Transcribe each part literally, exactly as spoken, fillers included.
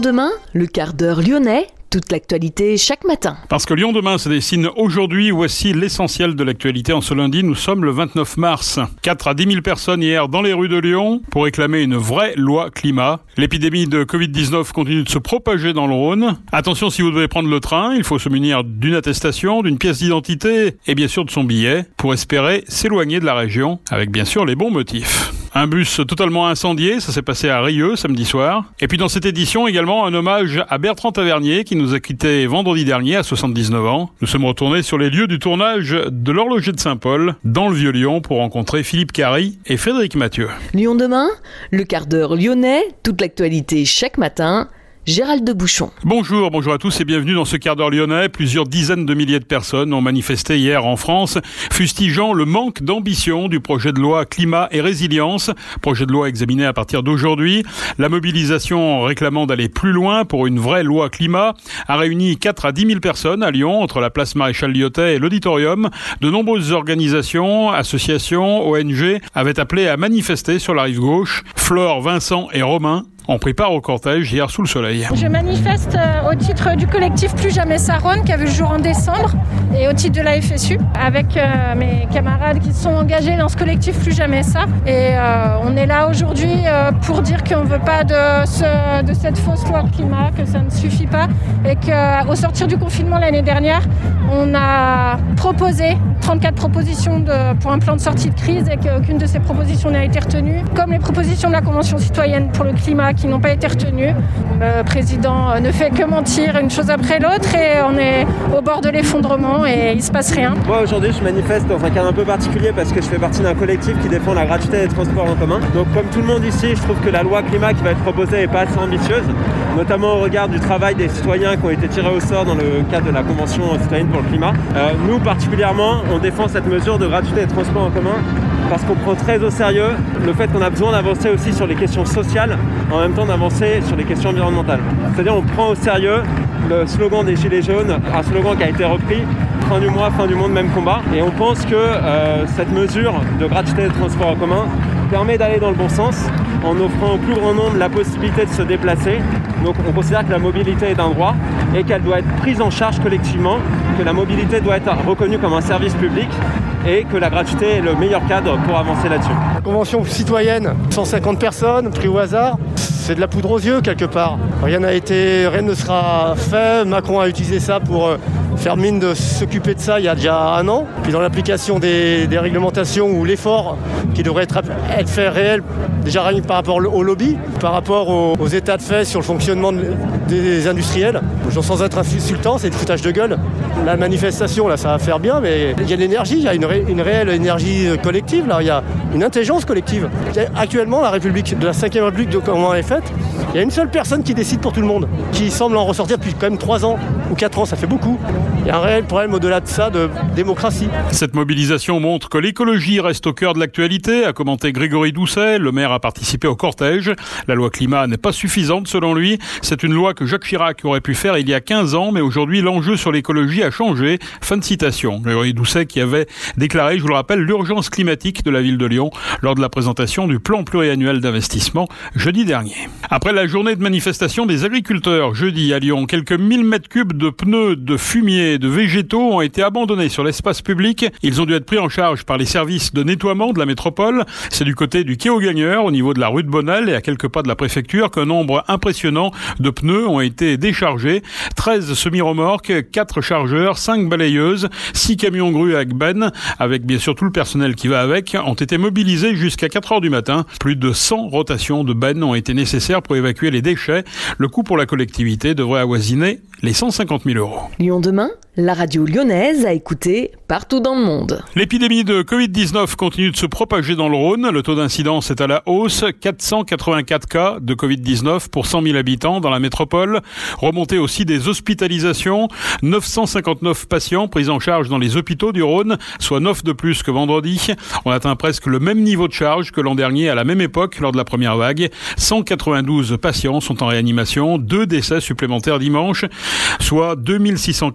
demain, le quart d'heure lyonnais, toute l'actualité chaque matin. Parce que Lyon demain se dessine aujourd'hui, voici l'essentiel de l'actualité en ce lundi, nous sommes le vingt-neuf mars. quatre à dix mille personnes hier dans les rues de Lyon pour réclamer une vraie loi climat. L'épidémie de covid dix-neuf continue de se propager dans le Rhône. Attention, si vous devez prendre le train, il faut se munir d'une attestation, d'une pièce d'identité et bien sûr de son billet pour espérer s'éloigner de la région avec bien sûr les bons motifs. Un bus totalement incendié, ça s'est passé à Rieux samedi soir. Et puis dans cette édition également un hommage à Bertrand Tavernier qui nous a quittés vendredi dernier à soixante-dix-neuf ans. Nous sommes retournés sur les lieux du tournage de l'Horloger de Saint-Paul dans le Vieux-Lyon pour rencontrer Philippe Carry et Frédéric Mathieu. Lyon demain, le quart d'heure lyonnais, toute l'actualité chaque matin. Gérald de Bouchon. Bonjour, bonjour à tous et bienvenue dans ce quart d'heure lyonnais. Plusieurs dizaines de milliers de personnes ont manifesté hier en France, fustigeant le manque d'ambition du projet de loi climat et résilience, projet de loi examiné à partir d'aujourd'hui. La mobilisation réclamant d'aller plus loin pour une vraie loi climat a réuni quatre à dix mille personnes à Lyon, entre la place Maréchal Lyotet et l'auditorium. De nombreuses organisations, associations, O N G avaient appelé à manifester sur la rive gauche. Flore, Vincent et Romain on prépare au cortège hier sous le soleil. Je manifeste au titre du collectif Plus Jamais Saronne qui a vu le jour en décembre et au titre de la F S U avec euh, mes camarades qui sont engagés dans ce collectif Plus Jamais Ça. Et euh, on est là aujourd'hui euh, pour dire qu'on ne veut pas de, ce, de cette fausse loi climat, que ça ne suffit pas et qu'au sortir du confinement l'année dernière, on a proposé trente-quatre propositions de, pour un plan de sortie de crise et qu'aucune de ces propositions n'a été retenue, comme les propositions de la Convention citoyenne pour le climat qui n'ont pas été retenues. Le président ne fait que mentir une chose après l'autre et on est au bord de l'effondrement et il ne se passe rien. Moi aujourd'hui je manifeste dans un cadre un peu particulier parce que je fais partie d'un collectif qui défend la gratuité des transports en commun. Donc comme tout le monde ici, je trouve que la loi climat qui va être proposée n'est pas assez ambitieuse, notamment au regard du travail des citoyens qui ont été tirés au sort dans le cadre de la Convention citoyenne pour le climat. Euh, nous particulièrement, on défend cette mesure de gratuité des transports en commun parce qu'on prend très au sérieux le fait qu'on a besoin d'avancer aussi sur les questions sociales en même temps d'avancer sur les questions environnementales. C'est-à-dire on prend au sérieux le slogan des Gilets jaunes, un slogan qui a été repris, fin du mois, fin du monde, même combat. Et on pense que euh, cette mesure de gratuité des transports en commun permet d'aller dans le bon sens en offrant au plus grand nombre la possibilité de se déplacer. Donc on considère que la mobilité est un droit et qu'elle doit être prise en charge collectivement, que la mobilité doit être reconnue comme un service public et que la gratuité est le meilleur cadre pour avancer là-dessus. La convention citoyenne, cent cinquante personnes, pris au hasard, c'est de la poudre aux yeux quelque part. Rien n'a été, rien ne sera fait. Macron a utilisé ça pour faire mine de s'occuper de ça il y a déjà un an. Puis dans l'application des, des réglementations ou l'effort qui devrait être, être fait réel, déjà rien par rapport au lobby, par rapport aux, aux états de fait sur le fonctionnement de, des industriels. Genre sans être insultant, c'est du foutage de gueule. La manifestation, là, ça va faire bien, mais il y a de l'énergie, il y a une, ré, une réelle énergie collective, là, il y a une intelligence collective. Actuellement, la République, de la cinquième République, de comment elle est faite, il y a une seule personne qui décide pour tout le monde, qui semble en ressortir depuis quand même trois ans ou quatre ans, ça fait beaucoup. Il y a un réel problème au-delà de ça, de démocratie. Cette mobilisation montre que l'écologie reste au cœur de l'actualité, a commenté Grégory Doucet. Le maire a participé au cortège. La loi climat n'est pas suffisante selon lui. C'est une loi que Jacques Chirac aurait pu faire il y a quinze ans, mais aujourd'hui l'enjeu sur l'écologie a changé. Fin de citation. Grégory Doucet qui avait déclaré, je vous le rappelle, l'urgence climatique de la ville de Lyon lors de la présentation du plan pluriannuel d'investissement jeudi dernier. Après la journée de manifestation des agriculteurs jeudi à Lyon, quelques mille mètres cubes de pneus, de fumier, de végétaux ont été abandonnés sur l'espace public. Ils ont dû être pris en charge par les services de nettoiement de la métropole. C'est du côté du quai aux Gagneurs, au niveau de la rue de Bonnel et à quelques pas de la préfecture, qu'un nombre impressionnant de pneus ont été déchargés. treize semi-remorques, quatre chargeurs, cinq balayeuses, six camions grues avec benne, avec bien sûr tout le personnel qui va avec, ont été mobilisés jusqu'à quatre heures du matin. Plus de cent rotations de bennes ont été nécessaires pour évacuer les déchets. Le coût pour la collectivité devrait avoisiner les cent cinquante mille euros. Lyon demain, la radio lyonnaise à écouter partout dans le monde. L'épidémie de covid dix-neuf continue de se propager dans le Rhône. Le taux d'incidence est à la hausse. quatre cent quatre-vingt-quatre cas de covid dix-neuf pour cent mille habitants dans la métropole. Remontée aussi des hospitalisations. neuf cent cinquante-neuf patients pris en charge dans les hôpitaux du Rhône, soit neuf de plus que vendredi. On atteint presque le même niveau de charge que l'an dernier à la même époque lors de la première vague. cent quatre-vingt-douze patients sont en réanimation. Deux décès supplémentaires dimanche, soit deux mille six cent quatre personnes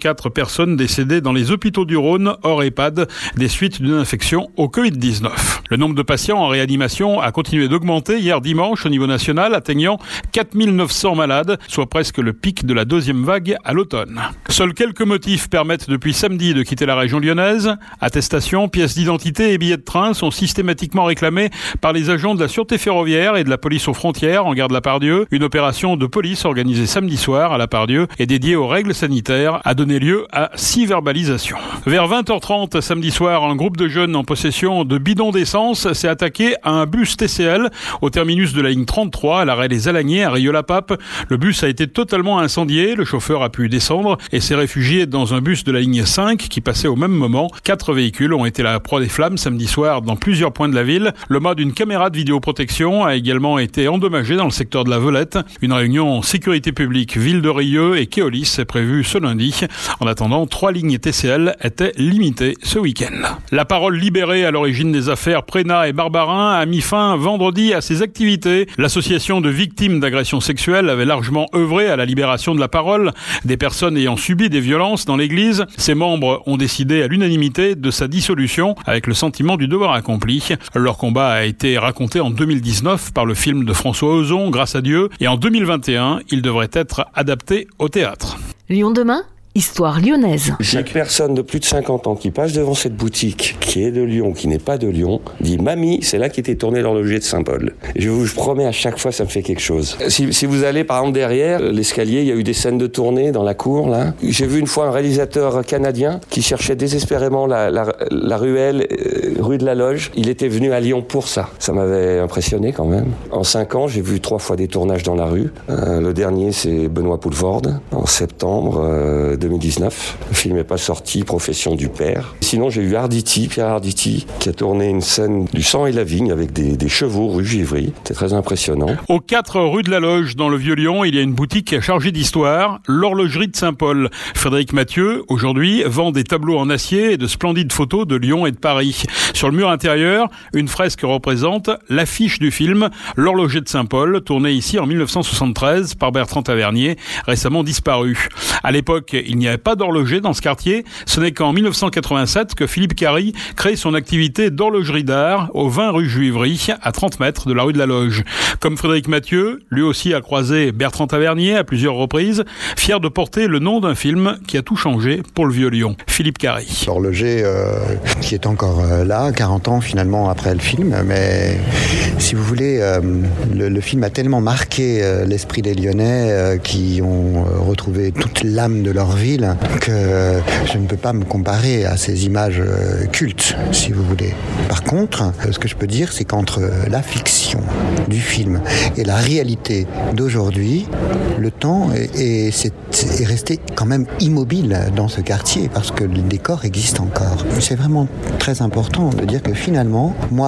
personnes décédées dans les hôpitaux du Rhône, hors EHPAD, des suites d'une infection au covid dix-neuf. Le nombre de patients en réanimation a continué d'augmenter hier dimanche au niveau national, atteignant quatre mille neuf cents malades, soit presque le pic de la deuxième vague à l'automne. Seuls quelques motifs permettent depuis samedi de quitter la région lyonnaise. Attestations, pièces d'identité et billets de train sont systématiquement réclamés par les agents de la sûreté ferroviaire et de la police aux frontières en gare de la Pardieu. Une opération de police organisée samedi soir à la Pardieu et dédiée aux règles sanitaires a donné lieu à six verbalisations. Vers vingt heures trente samedi soir, un groupe de jeunes en possession de bidons d'essence s'est attaqué à un bus T C L au terminus de la ligne trente-trois à l'arrêt des Alagnais à Rieux-la-Pape. Le bus a été totalement incendié, le chauffeur a pu descendre et s'est réfugié dans un bus de la ligne cinq qui passait au même moment. Quatre véhicules ont été la proie des flammes samedi soir dans plusieurs points de la ville. Le mât d'une caméra de vidéoprotection a également été endommagé dans le secteur de la Velette. Une réunion sécurité publique Ville de Rieux et Keolis est prévue ce lundi. En attendant, trois lignes T C L étaient limitées ce week-end. La parole libérée à l'origine des affaires Prénat et Barbarin a mis fin vendredi à ses activités. L'association de victimes d'agressions sexuelles avait largement œuvré à la libération de la parole des personnes ayant subi des violences dans l'église. Ses membres ont décidé à l'unanimité de sa dissolution avec le sentiment du devoir accompli. Leur combat a été raconté en deux mille dix-neuf par le film de François Ozon, Grâce à Dieu, et en deux mille vingt et un, il devrait être adapté au théâtre. Lyon demain, histoire lyonnaise. Chaque personne de plus de cinquante ans qui passe devant cette boutique, qui est de Lyon, qui n'est pas de Lyon, dit « Mamie, c'est là qu'était tourné l'horloger de Saint-Paul ». Je vous je promets, à chaque fois, ça me fait quelque chose. Si, si vous allez, par exemple, derrière l'escalier, il y a eu des scènes de tournée dans la cour, là. J'ai vu une fois un réalisateur canadien qui cherchait désespérément la, la, la ruelle, euh, rue de la Loge. Il était venu à Lyon pour ça. Ça m'avait impressionné, quand même. En cinq ans, j'ai vu trois fois des tournages dans la rue. Euh, le dernier, c'est Benoît Poulvorde, en septembre euh, deux mille dix-neuf. Le film n'est pas sorti, Profession du père. Sinon, j'ai eu Arditi, Pierre Arditi, qui a tourné une scène du sang et la vigne avec des, des chevaux rue Givry. C'était très impressionnant. Aux quatre rue de la Loge, dans le Vieux-Lyon, il y a une boutique chargée d'histoire, l'horlogerie de Saint-Paul. Frédéric Mathieu, aujourd'hui, vend des tableaux en acier et de splendides photos de Lyon et de Paris. Sur le mur intérieur, une fresque représente l'affiche du film L'horloger de Saint-Paul, tourné ici en dix-neuf cent soixante-treize par Bertrand Tavernier, récemment disparu. À l'époque, il n'y avait pas d'horloger dans ce quartier. Ce n'est qu'en dix-neuf cent quatre-vingt-sept que Philippe Cary crée son activité d'horlogerie d'art au vingt rue Juivry, à trente mètres de la rue de la Loge. Comme Frédéric Mathieu, lui aussi a croisé Bertrand Tavernier à plusieurs reprises, fier de porter le nom d'un film qui a tout changé pour le Vieux-Lyon. Philippe Cary. L'horloger euh, qui est encore euh, là, quarante ans finalement après le film, mais si vous voulez, euh, le, le film a tellement marqué euh, l'esprit des Lyonnais euh, qui ont euh, retrouvé toute l'âme de leur ville que euh, je ne peux pas me comparer à ces images euh, cultes, si vous voulez. Par contre, euh, ce que je peux dire, c'est qu'entre la fiction du film et la réalité d'aujourd'hui, le temps est, est, est resté quand même immobile dans ce quartier parce que le décor existe encore. C'est vraiment très important de dire que finalement, moi,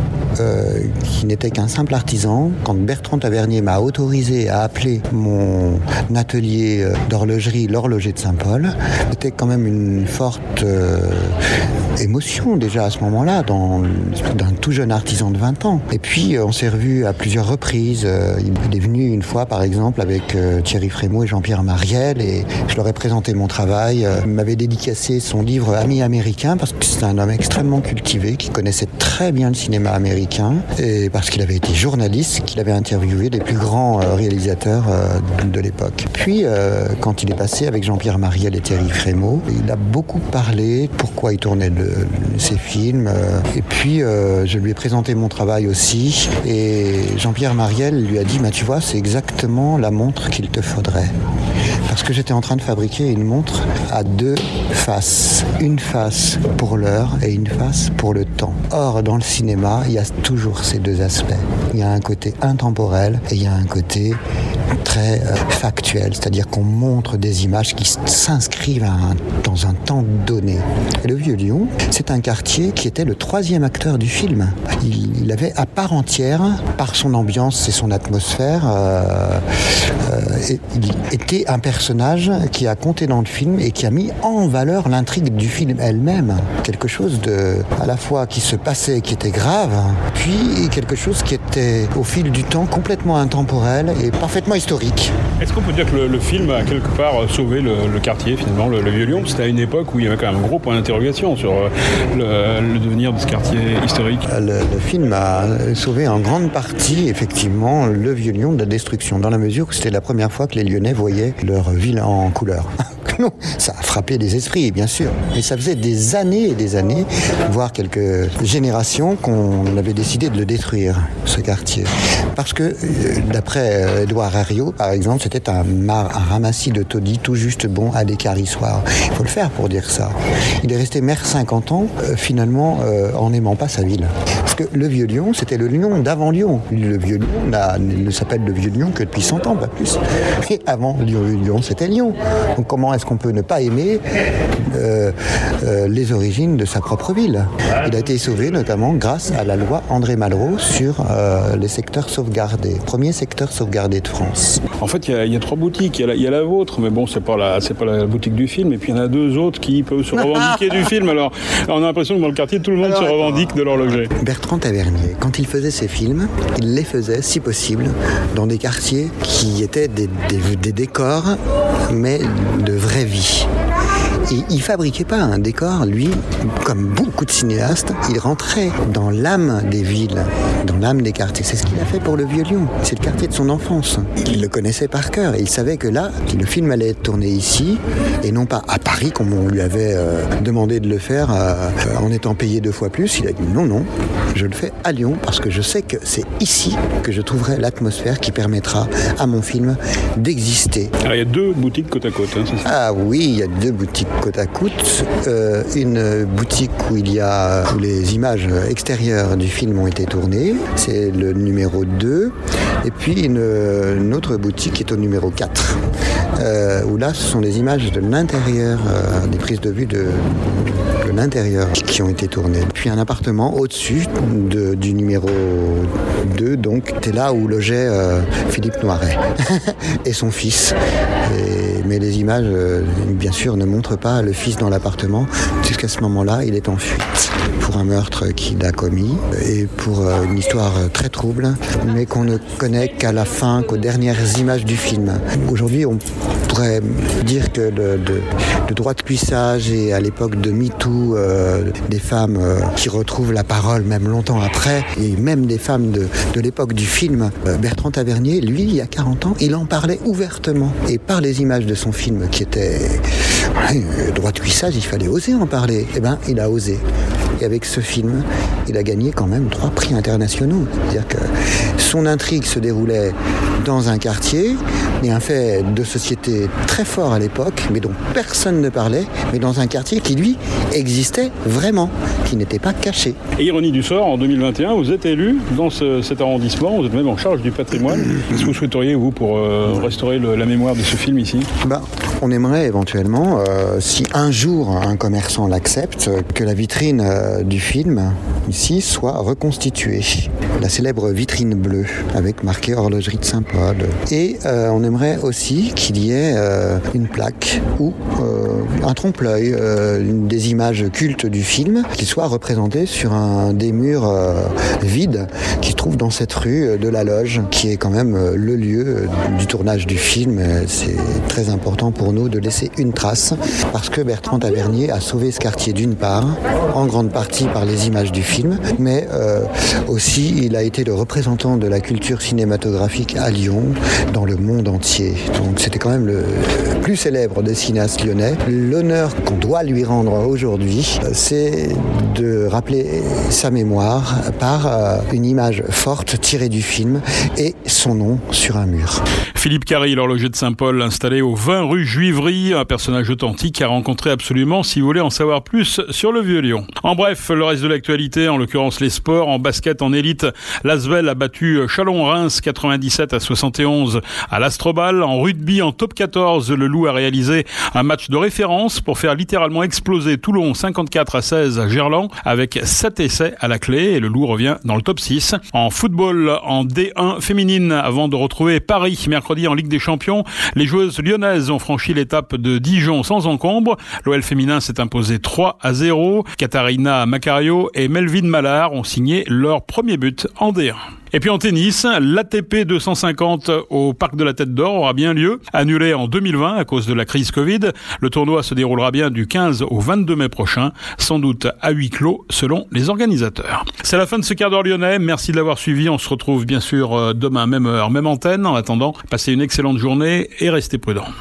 Euh, qui n'était qu'un simple artisan, quand Bertrand Tavernier m'a autorisé à appeler mon atelier d'horlogerie l'horloger de Saint-Paul, c'était quand même une forte euh, émotion déjà à ce moment-là, dans, d'un tout jeune artisan de vingt ans. Et puis euh, on s'est revus à plusieurs reprises. Euh, il est venu une fois par exemple avec euh, Thierry Frémaux et Jean-Pierre Mariel et je leur ai présenté mon travail. Euh, il m'avait dédicacé son livre Amis américains parce que c'est un homme extrêmement cultivé qui connaissait très bien le cinéma américain et parce qu'il avait été journaliste, qu'il avait interviewé les plus grands euh, réalisateurs euh, de l'époque. Puis, euh, quand il est passé avec Jean-Pierre Mariel et Thierry Frémaux, il a beaucoup parlé pourquoi il tournait le, ses films. Euh, et puis, euh, je lui ai présenté mon travail aussi. Et Jean-Pierre Mariel lui a dit, bah, tu vois, c'est exactement la montre qu'il te faudrait. Parce que j'étais en train de fabriquer une montre à deux faces. Une face pour l'heure et une face pour le temps. Or, dans le cinéma, il y a toujours ces deux aspects. Il y a un côté intemporel et il y a un côté très euh, factuel, c'est-à-dire qu'on montre des images qui s'inscrivent à un, dans un temps donné. Et le Vieux-Lyon, c'est un quartier qui était le troisième acteur du film. Il, il avait à part entière, par son ambiance et son atmosphère, euh, euh, et, il était un personnage qui a compté dans le film et qui a mis en valeur l'intrigue du film elle-même. Quelque chose de, à la fois qui se passait, qui était grave, puis quelque chose qui était au fil du temps complètement intemporel et parfaitement historique. historique. Est-ce qu'on peut dire que le, le film a quelque part sauvé le, le quartier, finalement, le, le Vieux-Lyon? C'était à une époque où il y avait quand même un gros point d'interrogation sur le, le devenir de ce quartier historique. Le, le film a sauvé en grande partie, effectivement, le Vieux-Lyon de la destruction, dans la mesure où c'était la première fois que les Lyonnais voyaient leur ville en couleur. Non, ça a frappé les esprits, bien sûr. Et ça faisait des années et des années, voire quelques générations, qu'on avait décidé de le détruire, ce quartier. Parce que, d'après Édouard Herriot, par exemple, c'était un, mar- un ramassis de taudis tout juste bon à l'écarrissoir. Il faut le faire pour dire ça. Il est resté maire cinquante ans, euh, finalement, euh, en n'aimant pas sa ville. Parce que le Vieux-Lyon, c'était le Lyon d'avant Lyon. Le Vieux-Lyon n'a, ne s'appelle le Vieux-Lyon que depuis cent ans, pas plus. Et avant Lyon, c'était Lyon. Donc comment est-ce qu'on peut ne pas aimer euh, euh, les origines de sa propre ville? Il a été sauvé notamment grâce à la loi André Malraux sur euh, les secteurs sauvegardés, premier secteur sauvegardé de France. En fait, il y, y a trois boutiques. Il y, y a la vôtre, mais bon, c'est pas la, c'est pas la boutique du film. Et puis il y en a deux autres qui peuvent se revendiquer du film. Alors, on a l'impression que dans le quartier, tout le monde Alors, se revendique de l'horloger. Bertrand Tavernier, quand il faisait ses films, il les faisait, si possible, dans des quartiers qui étaient des, des, des décors, mais de vraie vie. Et il fabriquait pas un décor, lui, comme beaucoup de cinéastes, il rentrait dans l'âme des villes, dans l'âme des quartiers. C'est ce qu'il a fait pour le Vieux-Lyon. C'est le quartier de son enfance. Il le connaissait par cœur et il savait que là, le film allait être tourné ici et non pas à Paris comme on lui avait euh, demandé de le faire euh, en étant payé deux fois plus. Il a dit non, non, je le fais à Lyon parce que je sais que c'est ici que je trouverai l'atmosphère qui permettra à mon film d'exister. Alors il y a deux boutiques côte à côte, hein, c'est ça? Ah oui, il y a deux boutiques côte à côte, euh, une boutique où il y a où les images extérieures du film ont été tournées, c'est le numéro deux, et puis une, une autre boutique qui est au numéro quatre, euh, où là ce sont des images de l'intérieur, euh, des prises de vue de, de l'intérieur qui ont été tournées. Puis un appartement au-dessus de, du numéro deux, donc c'était là où logeait euh, Philippe Noiret et son fils. Et, mais les images, euh, bien sûr, ne montrent pas le fils dans l'appartement. Jusqu'à ce moment-là, il est en fuite pour un meurtre qu'il a commis et pour euh, une histoire très trouble, mais qu'on ne connaît qu'à la fin, qu'aux dernières images du film. Aujourd'hui, on pourrait dire que le, le, le droit de cuissage et à l'époque de MeToo, euh, des femmes euh, qui retrouvent la parole même longtemps après, et même des femmes de, de l'époque du film, euh, Bertrand Tavernier, lui, il y a quarante ans, il en parlait ouvertement. Et par les images de son film qui était ouais, droit de cuissage, il fallait oser en parler. Eh bien, il a osé. Et avec ce film, il a gagné quand même trois prix internationaux. C'est-à-dire que son intrigue se déroulait dans un quartier, et un fait de société très fort à l'époque, mais dont personne ne parlait, mais dans un quartier qui, lui, existait vraiment, qui n'était pas caché. Et ironie du sort, en deux mille vingt et un, vous êtes élu dans ce, cet arrondissement, vous êtes même en charge du patrimoine. Qu'est-ce que vous souhaiteriez, vous, pour euh, restaurer le, la mémoire de ce film ici? Ben, on aimerait éventuellement, euh, si un jour un commerçant l'accepte, que la vitrine euh, du film, ici, soit reconstituée. La célèbre vitrine bleue, avec marqué Horlogerie de Saint-Paul. Et euh, on aimerait aussi qu'il y ait euh, une plaque ou euh, un trompe-l'œil, euh, une des images cultes du film, qui soit représenté sur un des murs euh, vides qui se trouve dans cette rue de la Loge, qui est quand même euh, le lieu euh, du tournage du film. C'est très important pour nous de laisser une trace, parce que Bertrand Tavernier a sauvé ce quartier d'une part, en grande partie par les images du film, mais euh, aussi il a été le représentant de la culture cinématographique à Lyon, dans le monde entier. Donc c'était quand même le plus célèbre des cinéastes lyonnais. L'honneur qu'on doit lui rendre aujourd'hui, c'est de rappeler sa mémoire par euh, une image forte tirée du film et son nom sur un mur. Philippe Carry, l'horloger de Saint-Paul, installé au vingt rue Juivry, un personnage authentique à rencontrer absolument si vous voulez en savoir plus sur le Vieux-Lyon. En bref, le reste de l'actualité, en l'occurrence les sports, en basket en élite, l'Asvel a battu Chalon-Reims quatre-vingt-dix-sept à soixante et onze à l'Astrobal. En rugby, en top quatorze, le Loup a réalisé un match de référence pour faire littéralement exploser Toulon cinquante-quatre à seize à Gerland avec sept essais à la clé, et le Loup revient dans le top six. En football, en D un féminine, avant de retrouver Paris mercredi en Ligue des Champions, les joueuses lyonnaises ont franchi franchi l'étape de Dijon sans encombre. L'O L féminin s'est imposé trois à zéro. Katharina Macario et Melvin Mallard ont signé leur premier but en D un. Et puis en tennis, l'A T P deux cent cinquante au Parc de la Tête d'Or aura bien lieu. Annulé en deux mille vingt à cause de la crise Covid, le tournoi se déroulera bien du quinze au vingt-deux mai prochain, sans doute à huis clos selon les organisateurs. C'est la fin de ce quart d'heure lyonnais. Merci de l'avoir suivi. On se retrouve bien sûr demain, même heure, même antenne. En attendant, passez une excellente journée et restez prudents.